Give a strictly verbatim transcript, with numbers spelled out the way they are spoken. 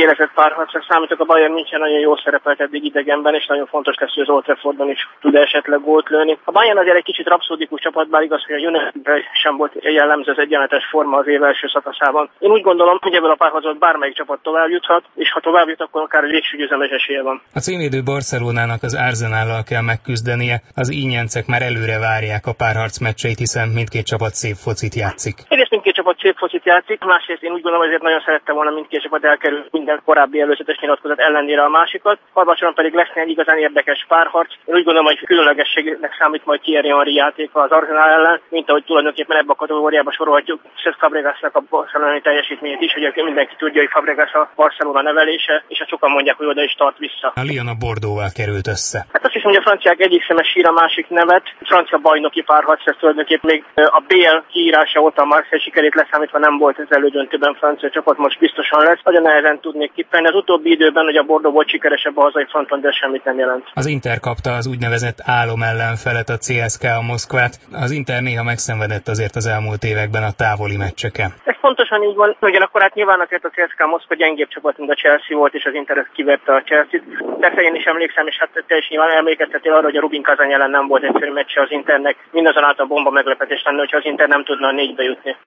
kiélezett párharcra számítok. A Bayern München nagyon jól szerepelt eddig idegenben, és nagyon fontos lesz, hogy az Old Traffordon is tud esetleg gólt lőni. A Bayern azért egy kicsit rapszódikus csapat, bár igaz, hogy a Unitedre sem volt jellemző az egyenletes forma az év első szakaszában. Én úgy gondolom, hogy ebből a párharcból bármelyik csapat tovább juthat, és ha tovább jut, akkor akár végső győzelmes esélye van. A címvédő Barcelonának az Arsenállal kell megküzdenie. Az ínyencek már előre várják a párharc meccseit, hiszen mindkét csapat szép focit játszik. Egyrészt mindkét csapat szép focit játszik, másrészt én úgy gondolom, hogy ezért nagyon szerettem volna mindkét csapat elkerül minden korábbi előzetes nyilatkozat ellenére a másikat. Harmadsorban pedig lesz egy igazán érdekes párharc. Én úgy gondolom, hogy különlegességnek számít majd Thierry Henry játéka az Arsenal ellen, mint ahogy tulajdonképpen ebbe a kategóriába sorolhatjuk Cesc Fabregasnak a barcelonai teljesítményét is, hogy mindenki tudja, hogy Fabregas a Barcelona nevelése, és hát sokan mondják, hogy oda is tart vissza. A Lyon a Bordeauxval került össze. Hát azt hiszem, hogy a franciák egyik szeme sír a másik nevet. Francia bajnoki párharc, ez tulajdonképpen még a bé el kiírása óta a Marseille sikerét leszámítva nem volt az elődöntőben francia csapat, most biztosan lesz. Nagyon nehezen tudnék tippelni. Az utóbbi időben, hogy a Bordeaux volt sikeresebb a hazai fronton, de semmit nem jelent. Az Inter kapta az úgynevezett álom ellenfelet, a cé es ká a Moszkvát. Az Inter néha megszenvedett azért az elmúlt években a távoli meccseken. Ez pontosan így van, ugyanakkor hát nyilván azért a cé es ká Moszkva gyengébb csapat, mint a Chelsea volt, és az Inter ezt kivette a Chelsea-t. Persze én is emlékszem, és hát te is nyilván emlékeztetél arra, hogy a Rubin Kazan ellen nem volt egyszerű meccse az Internek. Mindazonáltal bomba meglepetés lenne, hogyha az Inter nem tudna a négybe jutni.